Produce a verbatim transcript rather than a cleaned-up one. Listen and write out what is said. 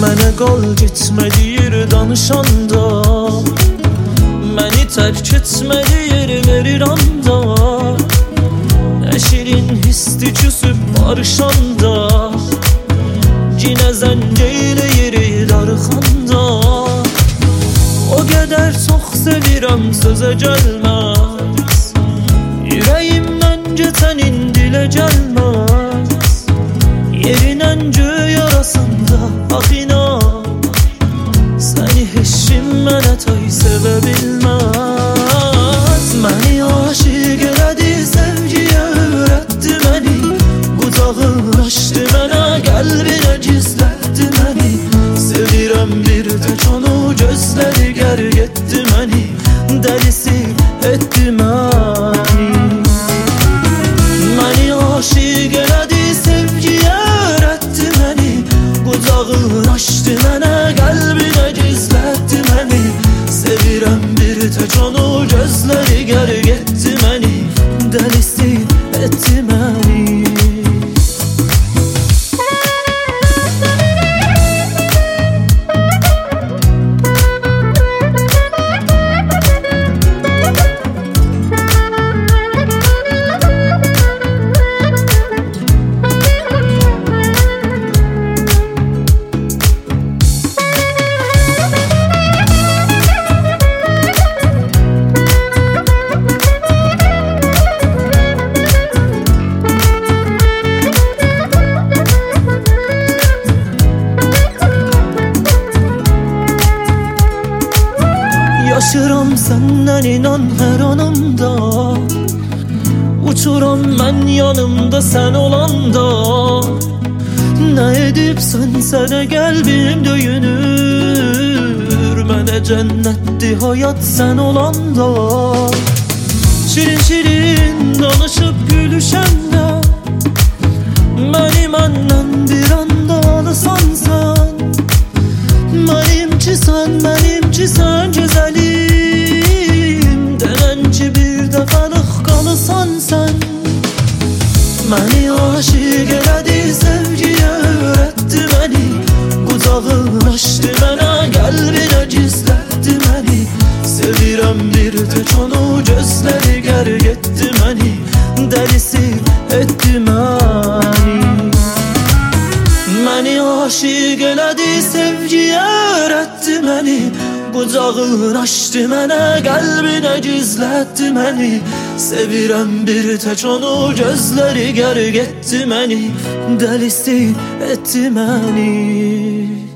Mənə qal getmə deyir danışanda, məni tərk etmə deyir verir anda. Nə şirin hisdi küsüb barışanda, Cinə zəng eyləyir darıxanda. O qədər çox sevirəm sözə gəlməz, Ürəyimdən keçənin dilə gəlməz. Yerin göy arasında bax inan, səni heç kim mənə tay sevə bilməz. Məni aşiq elədi, sevgiyə öyrətdi məni, qucağını açdı mənə, qəlbinə gizlətdi məni. Sevirəm bir tək onu, gözləri gərg etdi məni, dəlisi etdi məni. Məni aşiq elədi, sevgiyə öyrətdi məni, qucağını açdı mənə, qəlbinə gizlətdi məni. Sevirəm bir tək onu, gözləri gərg etdi məni, dəlisi etdi məni. Yaşıram səndən inan hər anımda, uçuram mən yanımda sən olanda. Nə edibsən də qəlbim döyünür, mənə cənnətdir həyat sən olanda. Şirin şirin danışıb gülüşəndə, məni məndən bir anda alısan sən. Mənimkisən, mənimkisən gözəlim, denən ki bir dəfəlik qalısan sən. Məni aşiq elədi, sevgiyə öyrətdi məni, qucağını açdı mənə, qəlbinə gizlətdi məni. Sevirəm bir tək onu, gözləri gərg etdi məni, dəlisi etdi məni. Məni aşiq elədi, sevgiyə öyrətdi məni, qucağını açdı mənə, qəlbinə gizlətdi məni. Sevirəm bir tək onu, gözləri gərg etdi məni, dəlisi etdi məni.